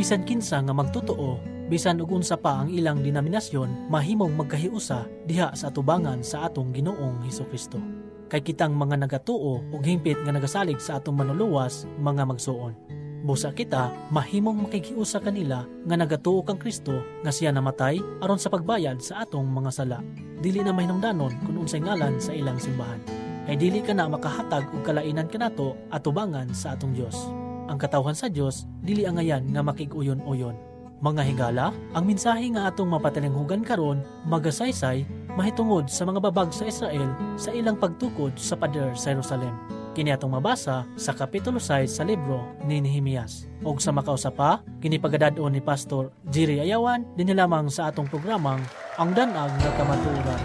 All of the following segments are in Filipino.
bisan kinsa nga magtotoo, bisan ug unsa pa ang ilang denominasyon, mahimong magkahiusa diha sa atubangan sa atong Ginoong Hesukristo. Kay kitang mga nagatuo ug hingpit nga nagasalig sa atong manuluwas, mga magsuon. Busa kita, mahimong makikiusa kanila nga nagatuo kang Kristo nga siya namatay aron sa pagbayad sa atong mga sala. Dili na mahinungdanon kung unsay ngalan sa ilang simbahan. Ay dili ka na makahatag og kalainan kanato atubangan sa atong Dios. Ang katawhan sa Dios dili angayan nga makig-uyon-uyon. Mga higala, ang mensahe nga atong mapatalinghugan karon magasaysay mahitungod sa mga babag sa Israel sa ilang pagtukod sa pader sa Jerusalem. Kini atong mabasa sa kapitulo 6 sa libro ni Nehemias. Og sa makausapa, kini pagadadon ni Pastor Jerry Ayawan dinhi lamang sa atong programang Ang Danag nga Kamatuoran.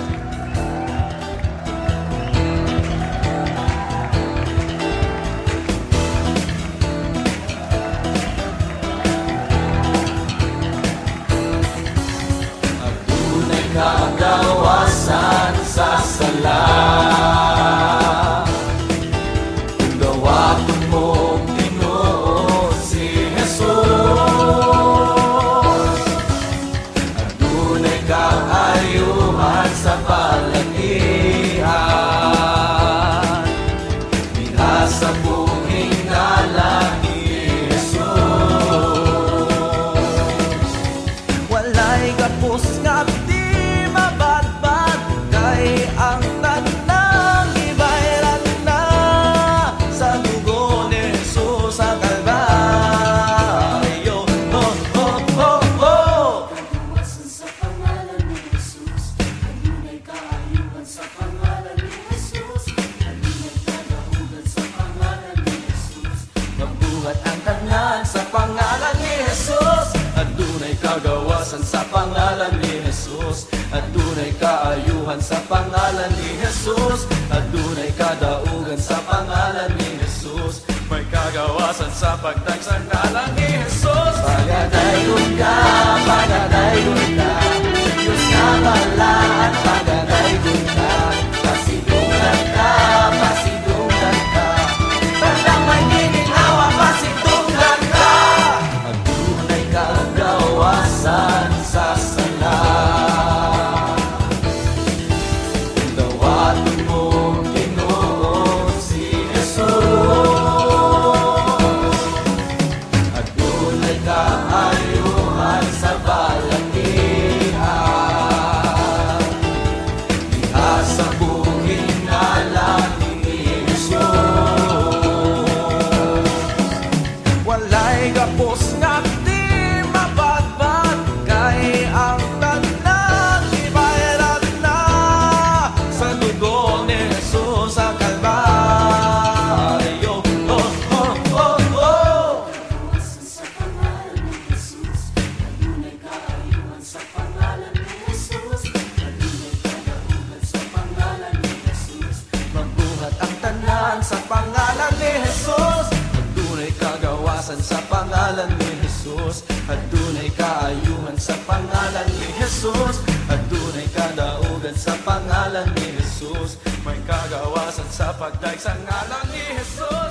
Kagawasan sa sala, kung gawaton mo Ginoo si Jesus, adunay kaayuhan sa balangihan, diha sa buhing ngalan ni Jesus. Walay kapos nga ang tanang ibayran na sa dugo ni Jesus sa Kalbaryo. Oh, oh, oh, oh. Kagawasan sa pangalan ni Jesus, adunay kaayuhan sa pangalan ni Jesus, adunay kadahugan sa pangalan ni Jesus. Mabuhat ang tanan sa pangalan ni Jesus, adunay kagawasan sa pangalan ni Jesus, adunay kaayuhan sa pangalan ni Jesus, adunay kadaugan sa pangalan ni Jesus, may kagawasan sa pagtagsang ngalan ni Jesus. Pagadayon ka, Diyos nga balaan, pagadayon ka, pasidungan ka, tandang may gininawa, pasidungan ka, adunay kagawasan sa sala. Sa pangalan ni Jesus, adunay kagawasan sa pangalan ni Jesus, adunay kaayuhan sa pangalan ni Jesus, adunay kadaugan sa pangalan ni Jesus, may kagawasan sa pagdaig sa ngalan ni Jesus.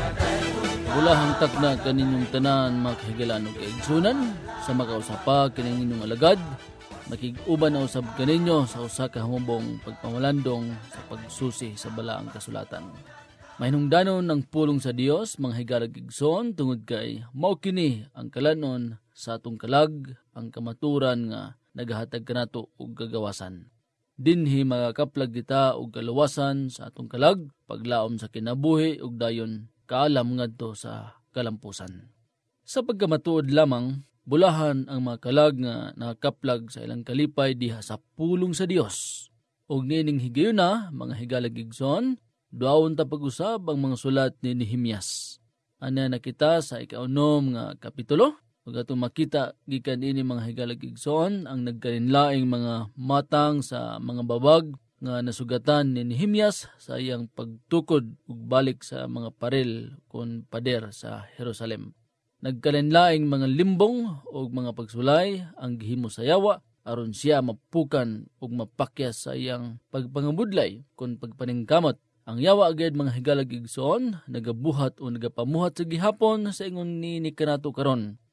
Bulahang takna kaninyong tanan makahigalan og kaigsunan sa makausapa kining inyong alagad, nakig-uban na usab kaninyo sa usa ka humubong pagpamalandong sa pagsusi sa balaang kasulatan. Mahinungdanon ng pulong sa Dios mga higalag igsoon tungod kay mao kini ang kalanon sa atong kalag, ang kamaturan nga nagahatag kanato og gagawasan. Dinhi makakaplag kita og kaluwasan sa atong kalag, paglaom sa kinabuhi ug dayon kaalam ngadto sa kalampusan. Sa pagkamatuod lamang, bulahan ang mga kalag nga nakakaplag sa ilang kalipay diha sa pulong sa Dios. Og nining higayuna mga higalag igsoon, duawon ta pag-usab ang mga sulat ni Nehemias. Ana nakita sa ikaunom nga kapitulo. Ug atong makita gikan ini mga higalag igsoon ang nagkalinlaing mga matang sa mga babag nga nasugatan ni Nehemias sa iyang pagtukod ug balik sa mga paril kon pader sa Jerusalem. Nagkalinlaing mga limbong ug mga pagsulay ang gihimo sa yawa aron siya mapukan ug mapakyas sa iyang pagpangabudlay kon pagpaningkamot. Ang yawa agad mga higalag igsoon, nagabuhat o nagapamuhat sa gihapon sa ingon ni kanato karon.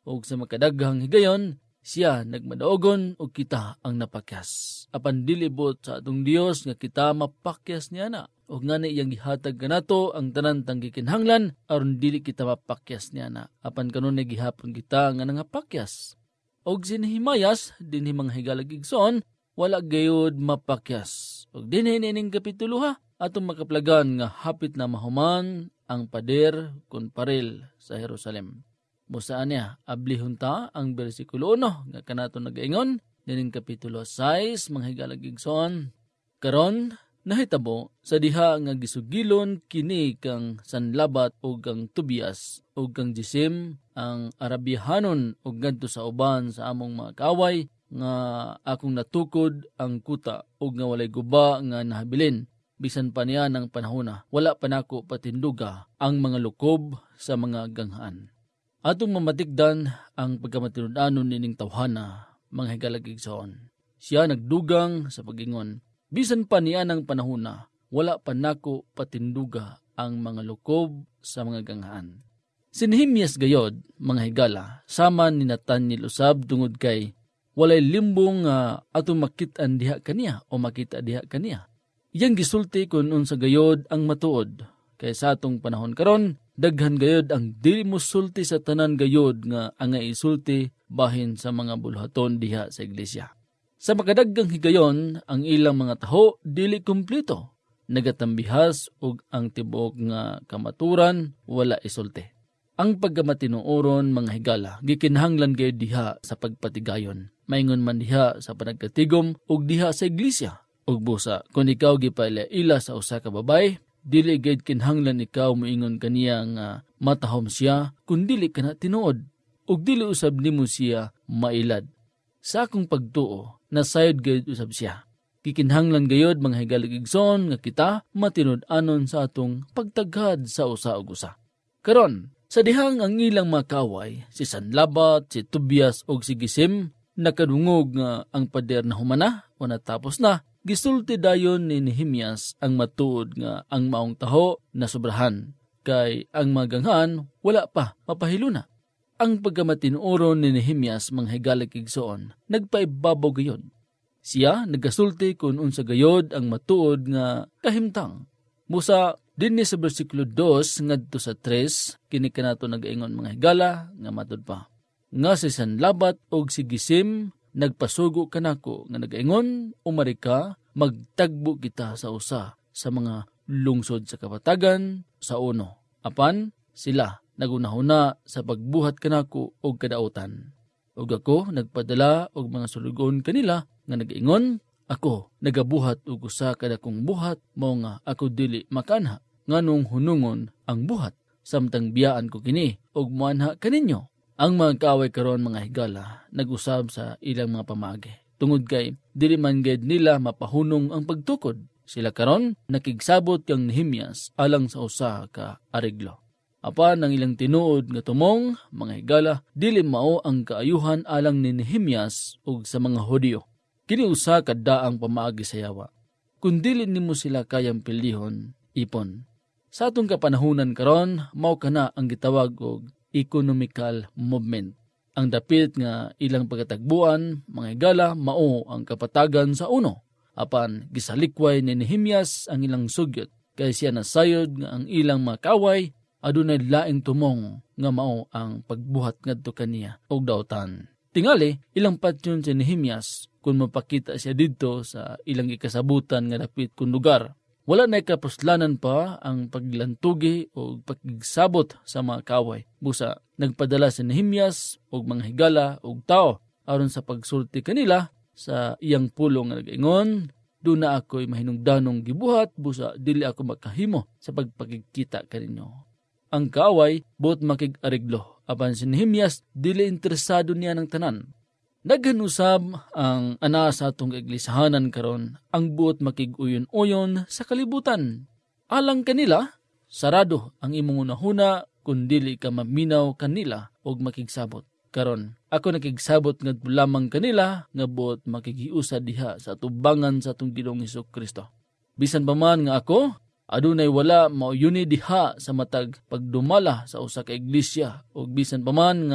ug sa makadaghang higayon siya nagmadaogon ug kita ang napakyas. Apan dili bot sa atong Dios nga kita mapakyas niya na. Ug ngani iyang gihatag kanato ang tanan tang gikinahanglan aron dili kita mapakyas niya na. Apan kanunay gihapon kita nga nangapakyas. Og sinihimayas dinhi mga higalagigson wala gayud mapakyas. Og dinhi ning kapitulo ha atong makaplagan nga hapit na mahuman ang pader kun paril sa Jerusalem. Musaan niya, ablihon ta ang bersikulo 1 nga kanato nagaingon dining kapitulo 6 mga higalagigson. Karon nahitabo sa diha nga gisugilon kini kang Sanlabat ug kang Tobias ug kang Gesem ang Arabiahanon ug ngadto sa uban sa among mga kaaway nga akong natukod ang kuta ug nga walay guba nga nahabilin. Bisan pa niya ng panahona, wala pa nako patinduga ang mga lukob sa mga ganghaan. Atong mamatikdan ang pagkamatinud-anon nining tawhana, mga higalagigson. Siya nagdugang sa pagingon, bisan pa niya ng panahona, wala pa nako patinduga ang mga lukob sa mga ganghaan. Si Nehemias gayod, mga higala, sama ni Nathaniel usab tungod kay walay limbong atong makit-an diha kaniya o makita diha kaniya. Iyang gisulti kun unsa gayod ang matuod. Kay sa atong panahon karon, daghan gayod ang dili mosulti sa tanan gayod nga angay isulti bahin sa mga buluhaton diha sa iglesia. Sa makadaggang higayon, ang ilang mga taho dili kumpleto. Nagatambihas ug ang tibuok nga kamaturan wala isulti. Ang pagkamatinuoron mga higala, gikinahanglan gayud diha sa pagpatigayon. Maingon man diha sa panagkatigom ug diha sa iglesia. Ug busa, kung ikaw gipaila sa usa ka babay, dili gayud kinahanglan ikaw moingon kaniya nga matahom siya kun dili kana tinuod ug dili usab nimo siya mailad. Sa akong pagtuo, nasayod gayud usab siya. Kikinahanglan gayud mga higalagigson nga kita matinud-anon sa atong pagtaghad sa usa ug usa. Karon, sa dihang ang ilang mga kaaway, si Sanlabat, si Tobias ug si Gesem, nakadungog nga ang pader na humana o natapos na, gisulti dayon ni Nehemias ang matuod nga ang maong taho na sobrahan, kay ang maganghan wala pa mapahiluna. Ang pagkamatinuoron ni Nehemias mga higalagigson, nagpaibabaw gayon. Siya nagasulti kung unsa gayod ang matuod nga kahimtang. Musa dinhi sa bersikulo 2 ngadto sa 3 kini kanato nagaingon mga higala nga matud pa. Nga si Sanlabat og si Gesem nagpasugo kanako nga nagaingon umari ka magtagbo kita sa usa sa mga lungsod sa kapatagan sa uno. Apan sila nagunahuna sa pagbuhat kanako og kadautan. Ug ako nagpadala og mga sulugon kanila nga nagaingon, ako nagabuhat og usa ka dakong buhat mao nga ako dili makanha nganong hunungon ang buhat samtang biyaan ko kini og moanha kaninyo. Ang mga kaaway karon mga higala nag-usab sa ilang mga pamaagi. Tungod kay dili man gid nila mapahunong ang pagtukod. Sila karon nakigsabot kang Nehemias alang sa usa ka areglo. Apan ang ilang tinuod nga tumong mga higala dili mao ang kaayuhan alang ni Nehemias ug sa mga Hudiyo. Kini usa ka daang pamaagi sa yawa. Kun dili nimo sila kayang pilihon, ipon. Sa atong kapanahunan karon mao kana ang gitawag og economical movement. Ang dapit nga ilang pagkatagbuan, mga higala, mao ang kapatagan sa uno. Apan gisalikway ni Nehemias ang ilang sugyot, kay siya nasayod nga ang ilang mga kaway, adunay laing tumong nga mao ang pagbuhat ngadto kaniya og dautan. Tingali, ilang patyon si Nehemias kung mapakita siya didto sa ilang ikasabutan nga dapit kung lugar. Wala na kapuslanan pa ang paglantugi o pagigsabot sa mga kaway. Busa, nagpadala si Nehemias o mga higala o tao aron sa pagsulti kanila sa iyang pulong nga nag-ingon, doon na ako'y mahinungdanong gibuhat, busa dili ako makahimo sa pagpakikita kaninyo. Ang kaway, buot makig-ariglo. Apan si Nehemias, dili interesado niya ng tanan. Naghanusab ang ana sa atong iglesahanan karon ang buot makig-uyon-uyon sa kalibutan. Alang kanila, sarado ang imong unahuna kung dili ka maminaw kanila og makigsabot. Karon, ako nakigsabot ngadto lamang kanila nga buot makigiusa diha sa atubangan sa atong Ginoong Hesukristo. Bisan pa man nga ako, adunay wala mauyuni diha sa matag pagdumala sa usa ka iglesia ug bisan pa man nga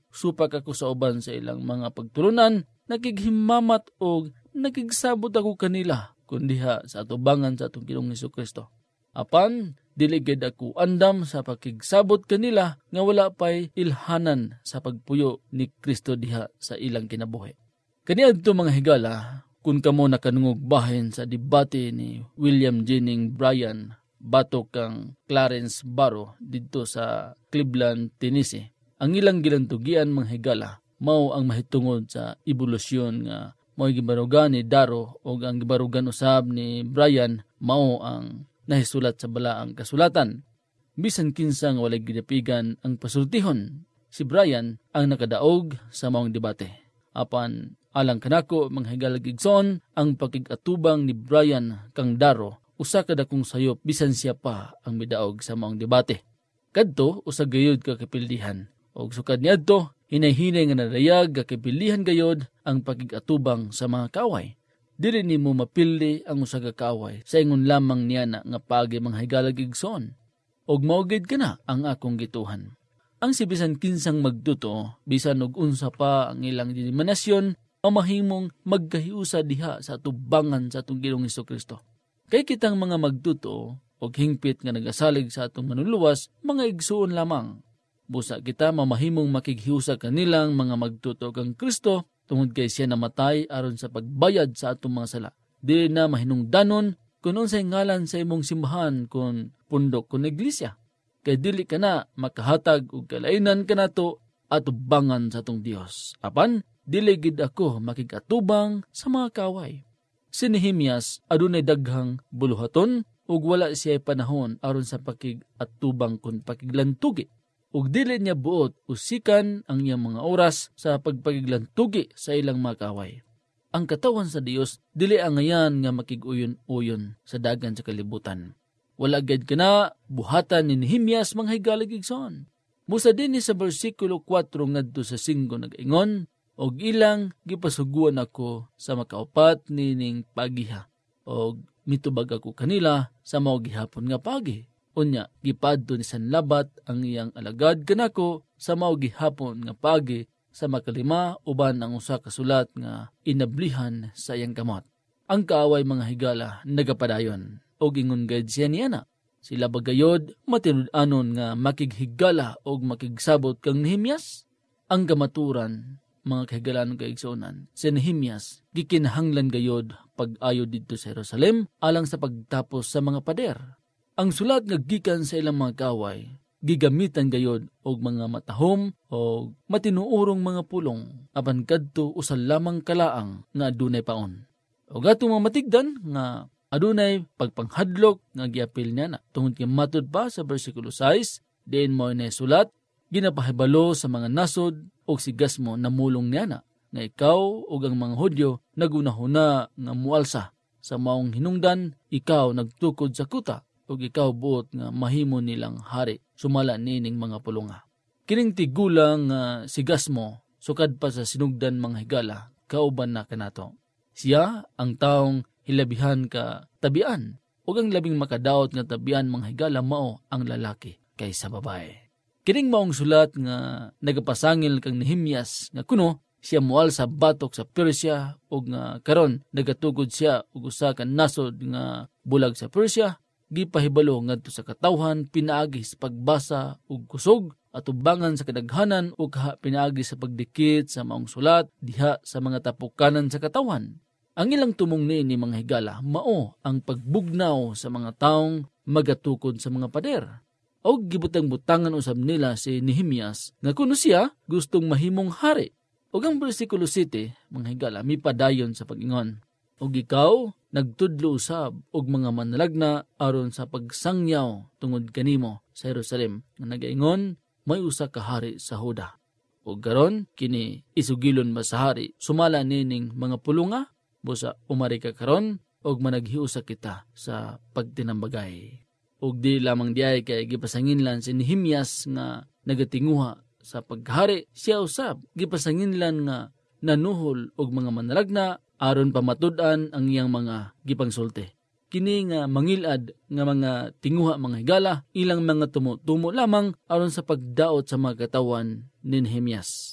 supak ako sa uban sa ilang mga pagtulunan, nakighimamat og nakigsabot ako kanila kundiha sa atubangan sa atong Ginoong Hesukristo. Apan dili gid ako andam sa pakigsabot kanila nga wala pay ilhanan sa pagpuyo ni Kristo diha sa ilang kinabuhi. Kaniadto mga higala, kung kamo nakanungog bahin sa debate ni William Jennings Bryan batok kang Clarence Barrow didto sa Cleveland, Tennessee, ang ilang gilantugian mga higala mao ang mahitungod sa ebolusyon nga mao gibarugan ni Darrow o ang gibarugan usab ni Bryan mao ang nahisulat sa balaang kasulatan. Bisan kinsa nga walay gidapigan ang pasultihon, si Bryan ang nakadaog sa maong debate. Apan alang kanako mga higalag igsoon, ang pakig-atubang ni Bryan kang Darrow usa ka dakong sayop bisan siya pa ang midaog sa maong debate. Kadto usa gayud ka kapildihan og sukad niadto hinay-hinay nga nadayag ka kapildihan gayod ang pakig-atubang sa mga kaaway. Dili nimo mapildi ang usa ka kaaway sa ingon lamang niya na nga paagi mga higalag igsoon. Og maugid ka na ang akong gituhan. Ang si bisan kinsang magduto, bisan og unsa pa ang ilang denominasyon, mamahimong magkahiusa diha sa atubangan sa atong Ginoong Hesukristo. Kay kitang mga magduto og hingpit nga nagasalig sa atong manuluwas, mga igsuon lamang. Busa kita mamahimong makighiusa kanilang mga magduto kang Kristo tungod kay siya namatay aron sa pagbayad sa atong mga sala. Dili na mahinungdanon kung unsay ngalan sa imong simbahan kung pundok kung iglesia. Kay dili ka na makahatag og kalainan kanato atubangan sa atong Dios. Apan dili gid ako makig-atubang sa mga kaway. Si Nehemias adunay daghang buluhaton ug wala siya panahon aron sa pakig-atubang kun pakiglantugi. Ug dili niya buot usikan ang iyang mga oras sa pagpagiglantugi sa ilang mga kaway. Ang katawan sa Dios dili angayan nga makig-uyon-uyon sa dagan sa kalibutan. Wala gid kana buhatan ni Nehemias mga higalag igsoon. Musa dinhi sa bersikulo 4 ngadto sa 5 nag-ingon, og ilang gipasuguan ako sa makaupat nining pagiha, og mitubag ako kanila sa mao gihapon nga pagi. Unya, gipadto ni Sanlabat ang iyang alagad kanako sa mao gihapon nga pagi sa makalima uban ang usa ka sulat nga inablihan sa iyang kamot. Ang kaaway mga higala nagapadayon og ingon gayud siya niana. Sila bagayod matinud-anon nga makighigala og makigsabot kang Nehemias. Ang kamaturan mga kahigalan kay igsuonan, si Nehemias gikinahanglan gayod pag-ayo didto sa Jerusalem alang sa pagtapos sa mga pader. Ang sulat nga gikan sa ilang mga kaway gigamitan gayod og mga matahom o matinuurong mga pulong apan kadto usa lamang kalaang nga adunay paon. Og atong mga matigdan nga adunay pagpanghadlok nga giapil niya na. Tungod kay matud pa sa bersikulo 6, diin mo na sulat, ginapahibalo sa mga nasod o sigas mo namulong niya na, nga ikaw o ang mga Hudyo nagunahuna nga mualsa. Sa maong hinungdan, ikaw nagtukod sa kuta, o ikaw buot nga mahimo nilang hari, sumala nining mga pulunga. Kining tigulang sigas mo, sukad pa sa sinugdan mga higala, kauban na kanato. Siya ang taong hilabihan ka tabian, o ang labing makadaot nga tabian mga higala mao ang lalaki kaysa babae. Kining maong sulat nga nagapasangil kang Nehemias nga kuno siya mual sa batok sa Persia o nga karon nagatugod siya og usa ka nasod nga bulag sa Persia, gipahibalo ngadto sa katawhan pinaagi sa pagbasa ug kusog at ubangan sa kadaghanan ug pinaagi sa pagdikit sa maong sulat diha sa mga tapukanan sa katawhan. Ang ilang tumong ni mga higala mao ang pagbugnaw sa mga taong magatukod sa mga pader. Og gibutang-butangan usab nila si Nehemias nga kuno siya gustong mahimong hari. Og ang bersikulo 7 mga higala mipadayon sa pag-ingon, og ikaw nagtudlo usab og mga manlalagna aron sa pagsangyaw tungod kanimo sa Jerusalem nga nagaingon may usa ka hari sa Huda. Og garon kini isugilon ba sa hari sumala nining mga pulunga busa umari ka karon og managhiusa kita sa pagtinambagay. Og di lamang diay kay gipasanginlan si Nehemias nga nagatinguha sa paghari, siya usab gipasanginlan nga nanuhol og mga manlalagna aron pamatud-an ang iyang mga gipangsulti. Kini nga mangilad nga mga tinguha mga higala ilang mga tumo-tumo lamang aron sa pagdaot sa mga katawan ni Nehemias.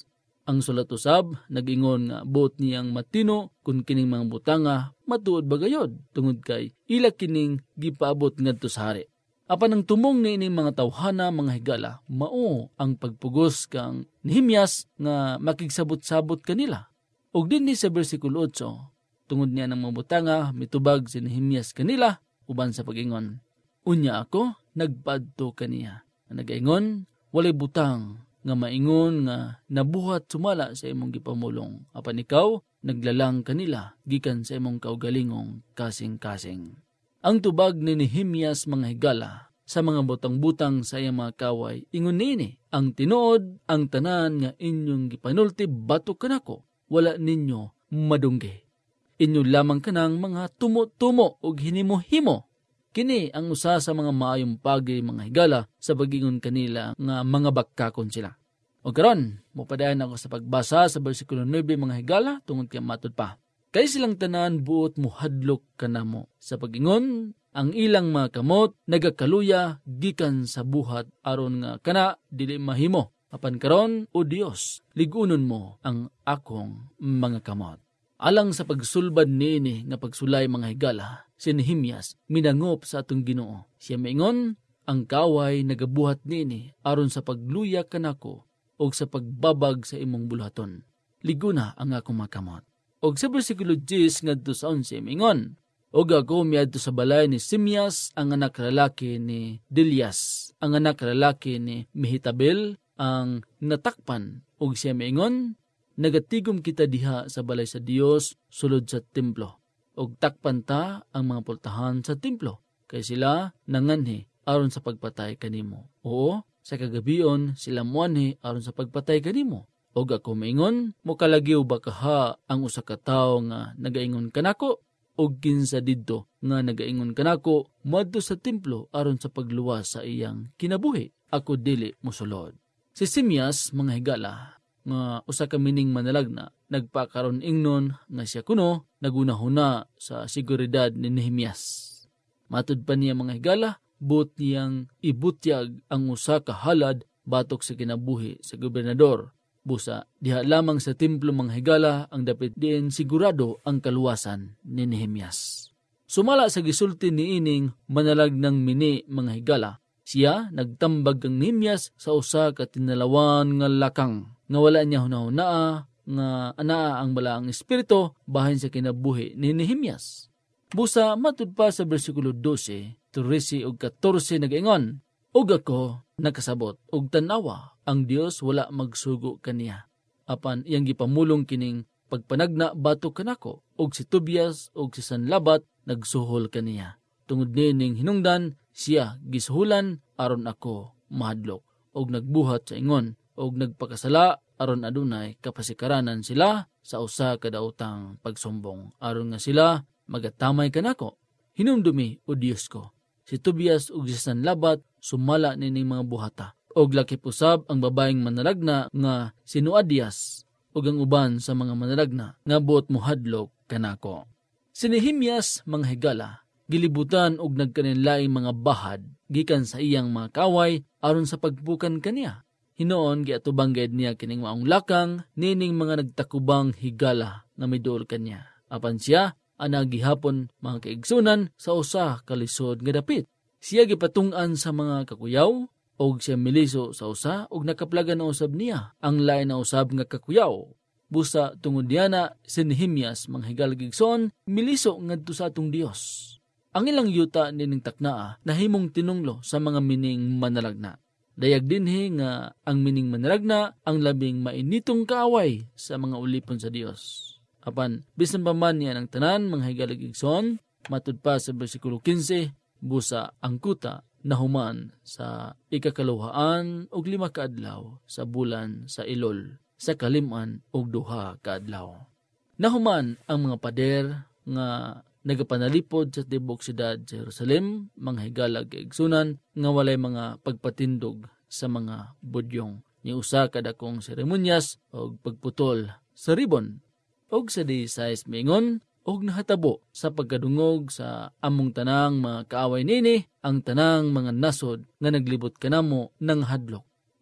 Ang sulat usab nag-ingon nga buot niyang matino kun kining mga butanga matuod bagayod tungod kay ila kining gipaabot ngadto sa hari. Apan ang tumong ni ining mga tawhana mga higala mao ang pagpugos kang Nehemias nga makigsabot-sabot kanila. Og dinhi sa bersikulo 8 tungod niya ng mga butanga mitubag si Nehemias kanila uban sa pag-ingon, unya ako nagpadto kaniya. Nagaingon walay butang nga maingon nga nabuhat sumala sa imong gipamulong. Apan ikaw, naglalang kanila gikan sa imong kaugalingong kasing-kasing. Ang tubag ni Nehemias mga higala sa mga butang-butang sa iyang mga kaway, ingon nini, ang tinuod, ang tanan nga inyong gipanulti batok kanako, wala ninyo madungge. Inyo lamang kanang mga tumo-tumo o hinimo-himo. Kini ang usa sa mga maayong pagi mga higala sa pagingon kanila nga mga bakkakon sila. O karon, mupadayon ako sa pagbasa sa bersikulo 9 mga higala tungod kay matud pa. Kay silang tanan buot muhadlok kanamo sa pagingon ang ilang mga kamot nagakaluya gikan sa buhat aron nga kana dili mahimo. Apan karon o Dios, ligunon mo ang akong mga kamot. Alang sa pagsulbad niini nga pagsulay mga higala, si Nehemias minangop sa atong Ginoo. Siya maingon, ang kaway nagabuhat niini aron sa pagluya kanako o sa pagbabag sa imong buluhaton. Liguna ang akong makamot. Og sa bersikulo 10 ngadto sa 11 maingon, og ako miadto sa balay ni Simyas ang anak lalaki ni Delias, ang anak lalaki ni Mehetabel ang natakpan. Og siya maingon, nagatigom kita diha sa balay sa Dios sulod sa templo. Og takpan ta ang mga pultahan sa templo. Kay sila nanganhi aron sa pagpatay kanimo. Oo, sa kagabion sila muanhi aron sa pagpatay kanimo. Og ako maingon, mokalagyo ba kaha ang usa ka tawo nga nagaingon kanako? Og kinsa didto nga nagaingon kanako moadto sa templo aron sa pagluwas sa iyang kinabuhi? Ako dili mosulod. Si Simyas mga higala nga usa ka mining manalagna nagpakaron ingnon nga siya kuno nagunahuna sa seguridad ni Nehemias. Matud pa niya mga higala, buot niyang ibutyag ang usa ka halad batok sa kinabuhi sa gobernador. Busa, diha lamang sa templo mga higala ang dapit diin sigurado ang kaluwasan ni Nehemias. Sumala sa gisulti ni ining manalagnang mini mga higala, siya nagtambag kang Nehemias sa usa ka tinalawan nga lakang nga wala niya hunahunaa nga anaa ang balaang espiritu bahin sa kinabuhi ni Nehemias. Busa matud pa sa bersikulo 12, 13 ug 14 nagaingon, og ako nakasabot og tanawa ang Dios wala magsugo kaniya. Apan iyang gipamulong kining pagpanagna batok kanako og si Tobias og si Sanlabat nagsuhol kaniya. Tungod nining hinungdan siya gisuhulan aron ako mahadlok og nagbuhat sa ingon og nagpakasala aron adunay kapasikaranan sila sa usa ka daotang pagsumbong aron nga sila magatamay kanako. Hinumdumi o Dios ko. Si Tobias ug si Sanlabat sumala nining mga buhata. Og lakip usab ang babaeng manalagna nga si Noadias ug ang uban sa mga manalagna nga buot mohadlok kanako. Si Nehemias mga higala gilibutan og nagkaninlaing mga bahad gikan sa iyang mga kaway aron sa pagbukan kaniya. Hinoon giatubang gayud niya kining maong lakang nining mga nagtakubang higala nga miduol kaniya. Apan siya ana gihapon mga kaigsunan sa usa ka lisod nga dapit. Siya gipatung-an sa mga kakuyaw og siya miliso sa usa og nakaplagan na usab niya ang lain na usab nga kakuyaw. Busa tungod diana si Nehemias mga higalgigson miliso ngadto sa atong Dios. Ang ilang yuta nining taknaa nahimong tinunglo sa mga mining manalagna. Dayag dinhi nga ang mining manalagna ang labing mainitong kaaway sa mga ulipon sa Dios. Apan bisan pa man niya ng tanan mga higalgigson, matud pa sa bersikulo 15, busa ang kuta nahuman sa ikakaluhaan og 5 ka adlaw sa bulan sa Ilol sa kalim-an og 2 ka adlaw. Nahuman ang mga pader nga nagapanalipod sa tibok siyudad sa Jerusalem, mga higalag kaigsunan nga walay mga pagpatindog sa mga budyong. Ni usa ka dakong seremonyas og pagputol sa ribon og sa 16 mingon og nahatabo sa pagkadungog sa among tanang mga kaaway nini ang tanang mga nasod nga naglibot kanamo ng hadlok.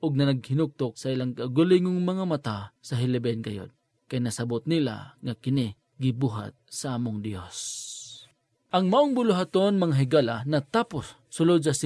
og na naghinuktok sa ilang kagulingong mga mata sa hileben gayod. Kay nasabot nila nga kini gibuhat sa among Dios. Ang maong buluhaton mga higala natapos sulod sa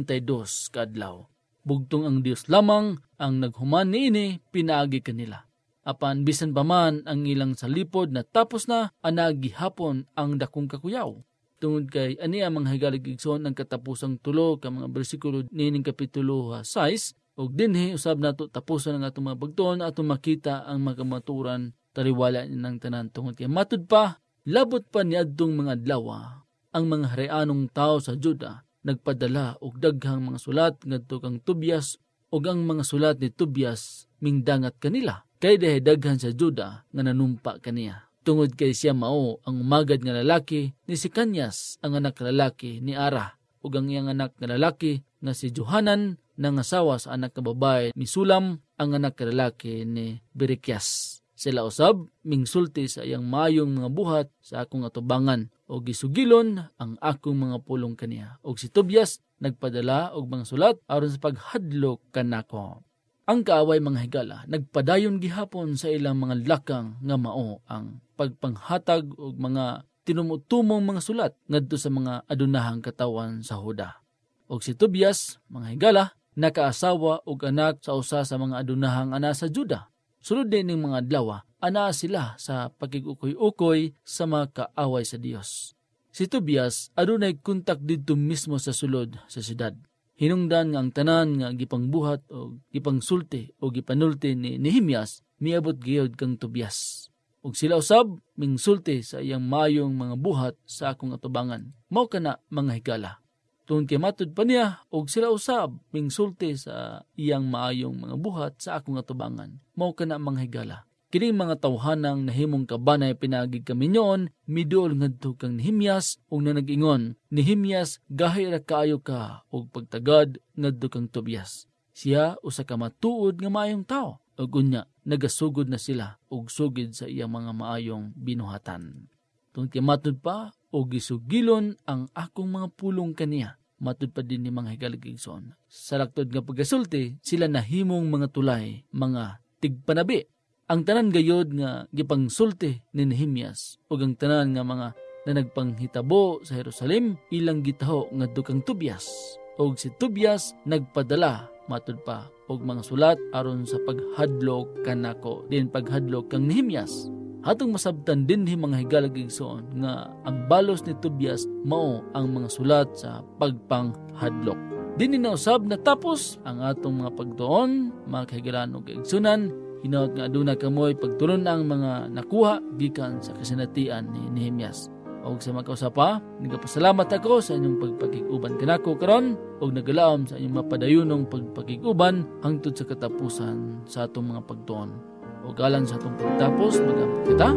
52 kaadlaw. Bugtong ang Dios lamang ang naghuman niini pinaagi kanila. Apan bisan pa man ang ilang salipod na tapos na anagihapon ang dakong kakuyaw. Tungod kay ani ang mga higala igsoon ang katapusang tulo ka mga bersikulo nining kapitulo 6 ug dinhi usab nato tapuson ang atong mga pagtuon atong makita ang magamaturan taliwala ng tanan tungod kay matud pa labot pa niadtong mga adlaw ang mga harianong tao sa Juda nagpadala og daghang mga sulat ngadto kang Tobias ug ang mga sulat ni Tobias mingdangat kanila kay daghan sa Juda nga nanumpa kaniya. Tungod kay siya mao ang umagad nga lalaki ni Sikanyas ang anak lalaki ni Ara ug ang iyang anak nga lalaki nga si Johanan nangasawa sa anak nga babae ni Sulam ang anak lalaki ni Berekias. Sila usab mingsulti sa iyang mayong mga buhat sa akong atubangan o gisugilon ang akong mga pulong kaniya. Og si Tobias nagpadala og mga sulat aron sa paghadlok kanako. Ang kaaway mga higala nagpadayon gihapon sa ilang mga lakang nga mao ang pagpanghatag og mga tinumutumong mga sulat ngadto sa mga adunahang katawan sa Huda. Og si Tobias mga higala nakaasawa og anak sa usa sa mga adunahang ana sa Juda. Sulod din ng mga adlaw, ana sila sa pagkigukoy-ukoy sa mga kaaway sa Dios. Si Tobias adunay kontak didto mismo sa sulod sa syudad. Hinungdan nga ang tanan nga gipangbuhat o gipangsulti o gipanulti ni Nehemias miabot gayud kang Tobias. Ug sila usab mingsulti sa iyang mayong mga buhat sa akong atubangan. Mao kana mga higala. Tungod kay matud pa niya og sila usab mingsulti sa iyang maayong mga buhat sa akong atubangan. Mao kana mga higala. Kining mga tawhanang nahimong kabanay pinagig kami noon midol ngadto kang Nehemias ug na nag-ingon, Nehemias gahi ra kaayo ka og pagtagad ngadto kang Tobias. Siya usa ka matuod nga maayong tao ug unya nagasugod na sila og sugid sa iyang mga maayong binuhatan. Tungod kay matud pa og gisugilon ang akong mga pulong kaniya. Matud pa din ni mga higaligigson. Sa laktod nga pagkasulti, sila nahimong mga tulay, mga tigpanabi. Ang tanan gayod nga gipangsulti ni Nehemias ug ang tanan nga mga na nagpanghitabo sa Jerusalem ilang gitaho ngadto kang Tobias. Og si Tobias nagpadala matud pa og mga sulat aron sa paghadlok kanako din paghadlok kang Nehemias. Hatong masabtan din mga higalagigsoon nga ang balos ni Tobias mao ang mga sulat sa pagpanghadlok. Din inausab na tapos ang atong mga pagtuon, mga kahigalan ug kaigsunan, hinaut nga aduna kamoy pagtulon ang mga nakuha gikan sa kasinatian ni Nehemias. Og sa makausapa, nagapasalamat ako sa inyong pagpakiguban kanako karon og nagalaom sa inyong mapadayunong pagpakiguban hangtod sa katapusan sa atong mga pagtuon. O galang sa atong pagtapos, mag-ampot kita.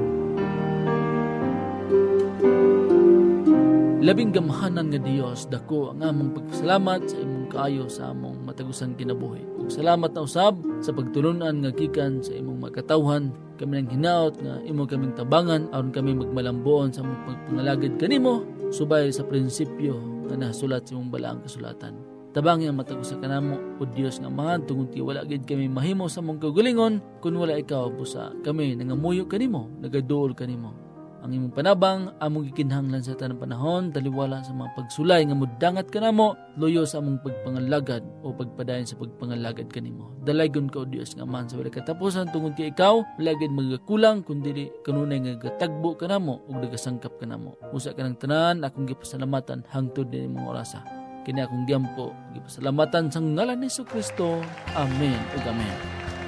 Labing gamahanan nga Dios, dako ang among pagpasalamat sa imong kaayo sa among matagusang kinabuhi. Ug salamat na usab sa pagtulunan nga gikan sa imong makatawhan. Kami nang hinaot nga imo kaming tabangan aron kami magmalambuon sa among pagpangalagad kanimo subay sa prinsipyo nga nasulat sa imong balaang kasulatan. Tabangi ang matagusa kanamo o Dios nga amahan tungod ti wala gid kami mahimo sa mong kagalingon kun wala ikaw busa kami nangamuyo kanimo nagaduol kanimo. Ang imong panabang among gikinahanglan sa tanang panahon taliwala sa mga pagsulay nga mudangat kanamo luyo sa among pagpangalagad o pagpadayon sa pagpangalagad kanimo. Dalaygon ka o Dios nga amahan sa wala katapusan tungod kay ikaw wala gid magakulang kundi kanunay nga gatagbo kanamo ug nagasangkap kanamo. Usa ka ng tanan akong gipasalamatan hangtod din imong orasa. Kini akong giyampo, gipasalamatan sa ngalan ni Jesucristo. Amen ug amen.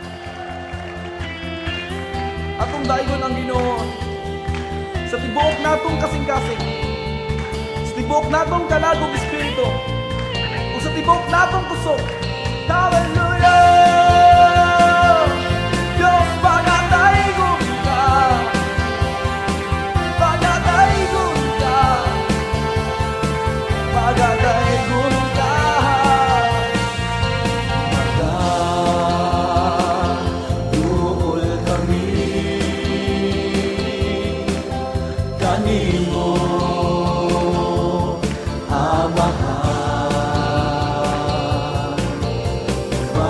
Atong daigon ang Ginoo sa tibuok natong kasing-kasing, sa tibuok natong kalagong espiritu, o sa tibuok natong kusog. Hallelujah! Diyos, pagataygon ka, pagataygon ka, pagataygon ka. Magduol kami kanimo, Amahan,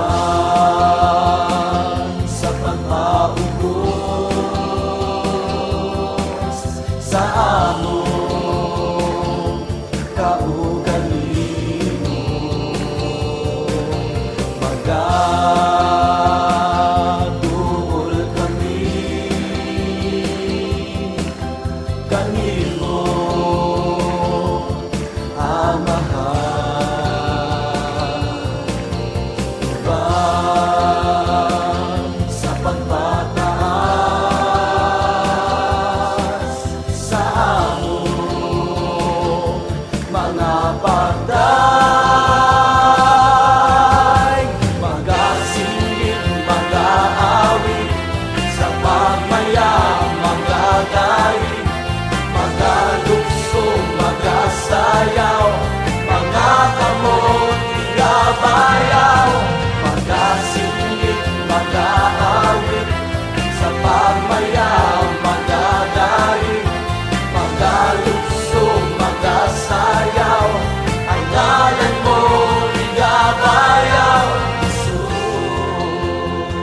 pagdaig, magasinggit, mag-aawit, sa pagmayang, magagaling, magaluksong, magasayaw, mga kamot, igabayaw, magasinggit, mag-aawit, sa pagmayang, magagaling, magaluksong, magasayaw, ang ngalan mo igabayaw, Jesus.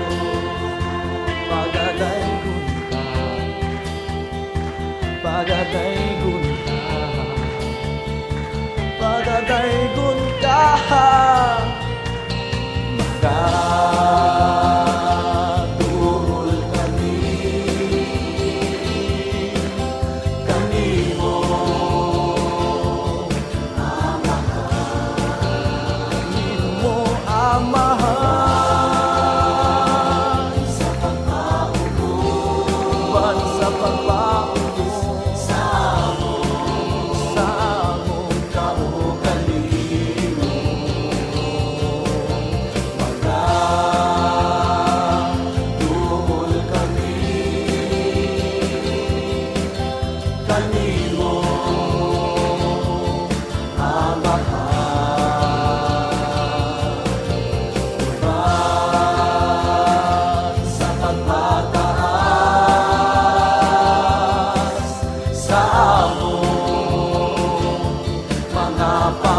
Pagadaygon ka, pagadaygon ka, pagadaygon ka, magatuol kanimo, kanimo amahan, sa pagpauguban, sa pagpauguban, sa among kaugalino, magatuol kanimo, amahan, sa pagmataas, sa among mga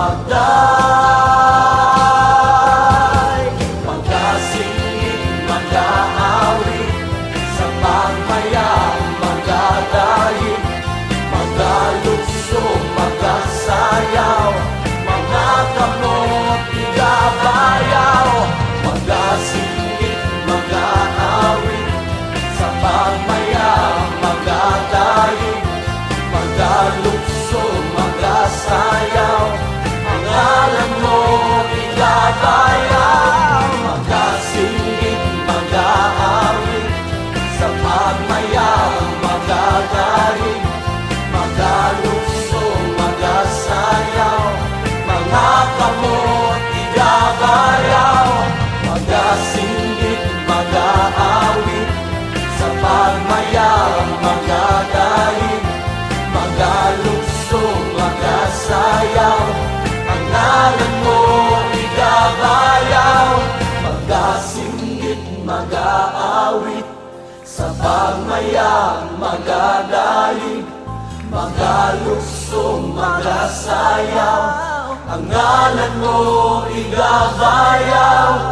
pagday, magkasingit, mag-aawit, sa pagmayang, magdadayin, magaluksong, magasayaw, mga kamot, igabayaw, magkasingit, mag-aawit, sa pagmayang, magdadayin, magaluksong, magasayaw, ang ngalan mo igabayaw, magkasingit, mag-aawit, sa pagmayang, magdadayin, magaluksong, magasayaw, mga kamot, igabayaw, magkasingit, mag-aawit, sa pagmayang, magdadayin, magaluksong, magasayaw, ang ngalan mo igabayaw, magkasingit, mag-aawit, sa pagmayang, magdadayin, magaluksong, magasayaw, ang ngalan mo igabayaw,